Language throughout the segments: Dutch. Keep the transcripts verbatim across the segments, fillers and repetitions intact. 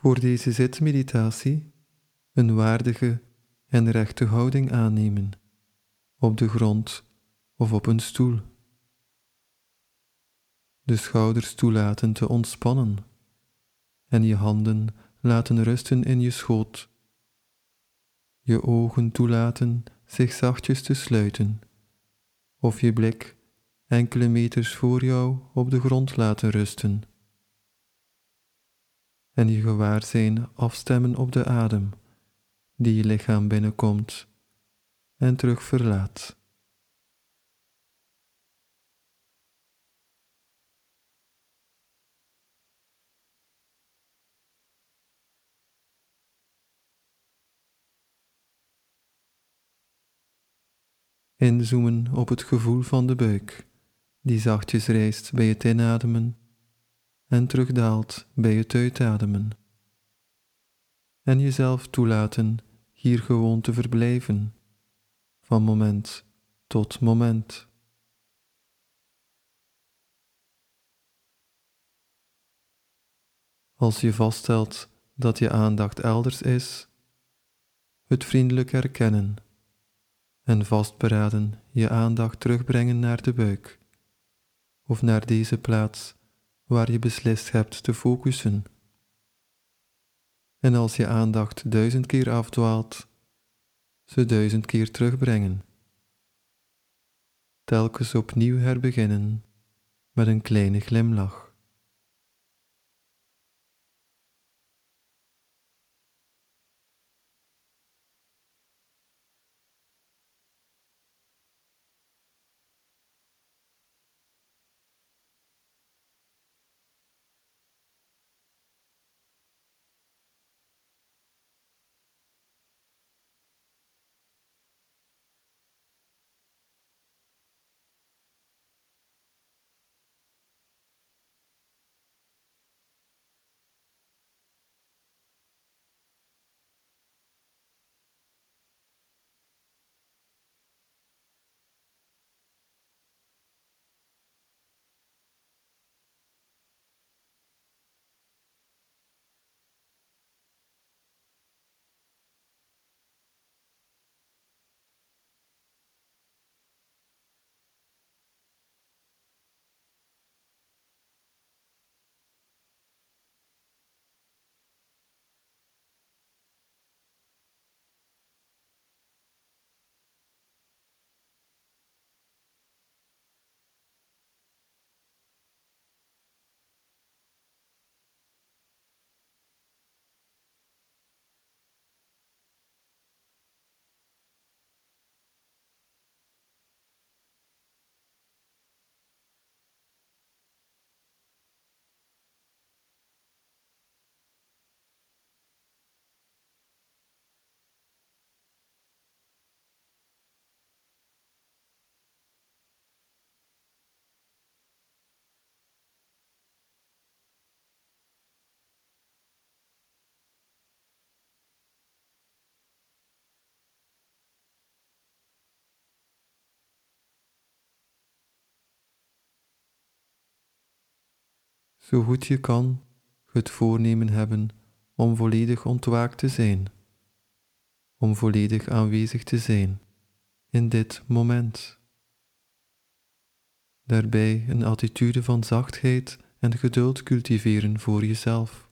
Voor deze zitmeditatie een waardige en rechte houding aannemen, op de grond of op een stoel. De schouders toelaten te ontspannen en je handen laten rusten in je schoot. Je ogen toelaten zich zachtjes te sluiten of je blik enkele meters voor jou op de grond laten rusten. En je gewaarzijn afstemmen op de adem die je lichaam binnenkomt en terug verlaat. Inzoomen op het gevoel van de buik, die zachtjes rijst bij het inademen en terugdaalt bij het uitademen. En jezelf toelaten hier gewoon te verblijven, van moment tot moment. Als je vaststelt dat je aandacht elders is, het vriendelijk herkennen en vastberaden je aandacht terugbrengen naar de buik of naar deze plaats waar je beslist hebt te focussen. En als je aandacht duizend keer afdwaalt, ze duizend keer terugbrengen. Telkens opnieuw herbeginnen met een kleine glimlach. Zo goed je kan het voornemen hebben om volledig ontwaakt te zijn, om volledig aanwezig te zijn in dit moment. Daarbij een attitude van zachtheid en geduld cultiveren voor jezelf.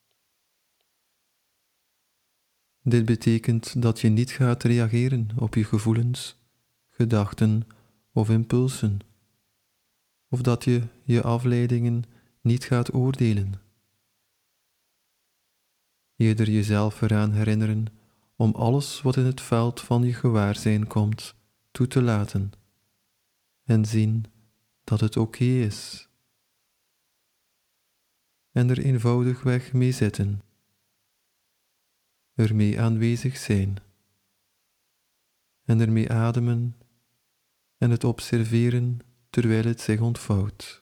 Dit betekent dat je niet gaat reageren op je gevoelens, gedachten of impulsen, of dat je je afleidingen niet gaat oordelen. Eerder jezelf eraan herinneren om alles wat in het veld van je gewaarzijn komt toe te laten en zien dat het oké is. En er eenvoudigweg mee zitten, ermee aanwezig zijn en ermee ademen en het observeren terwijl het zich ontvouwt.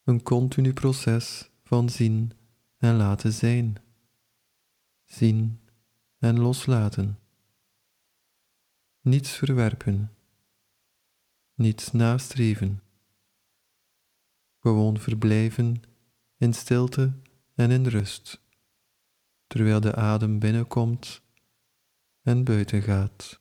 Een continu proces van zien en laten zijn. Zien en loslaten. Niets verwerpen. Niets nastreven. Gewoon verblijven in stilte en in rust, terwijl de adem binnenkomt en buiten gaat.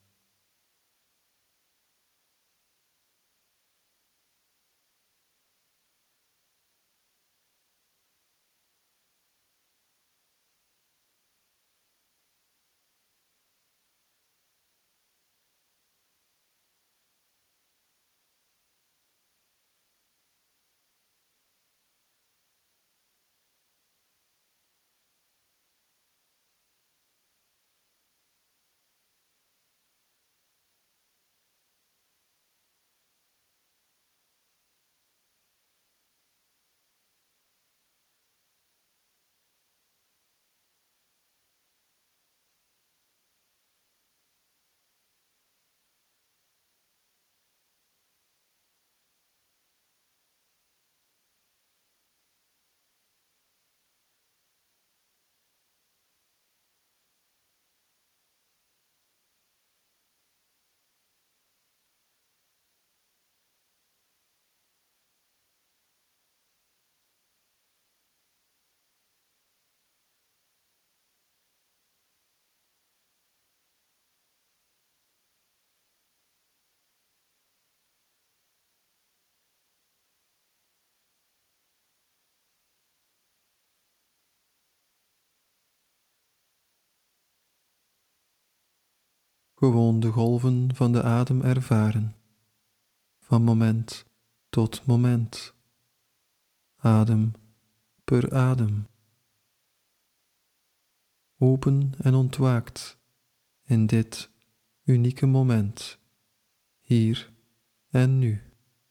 Gewoon de golven van de adem ervaren, van moment tot moment, adem per adem. Open en ontwaakt in dit unieke moment, hier en nu.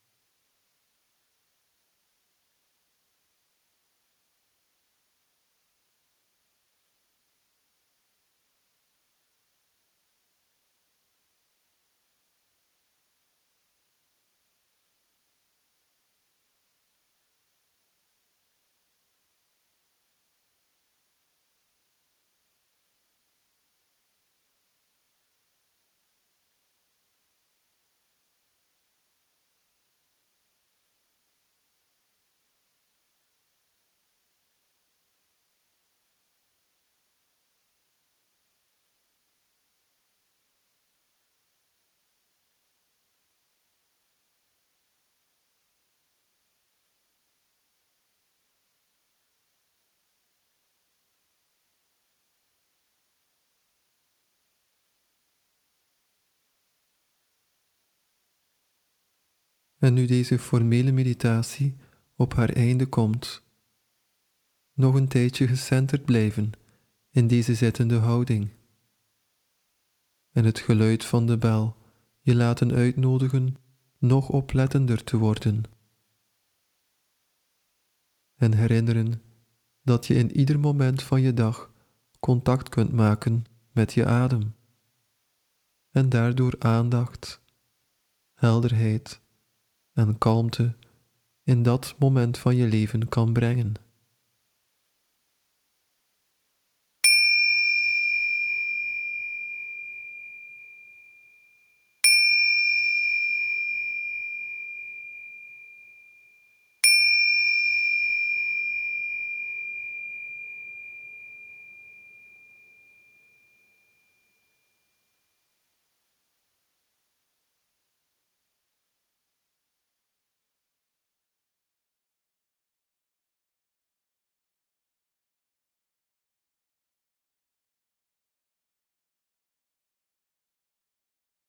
En nu deze formele meditatie op haar einde komt, nog een tijdje gecenterd blijven in deze zittende houding. En het geluid van de bel je laten uitnodigen nog oplettender te worden. En herinneren dat je in ieder moment van je dag contact kunt maken met je adem. En daardoor aandacht, helderheid en kalmte in dat moment van je leven kan brengen.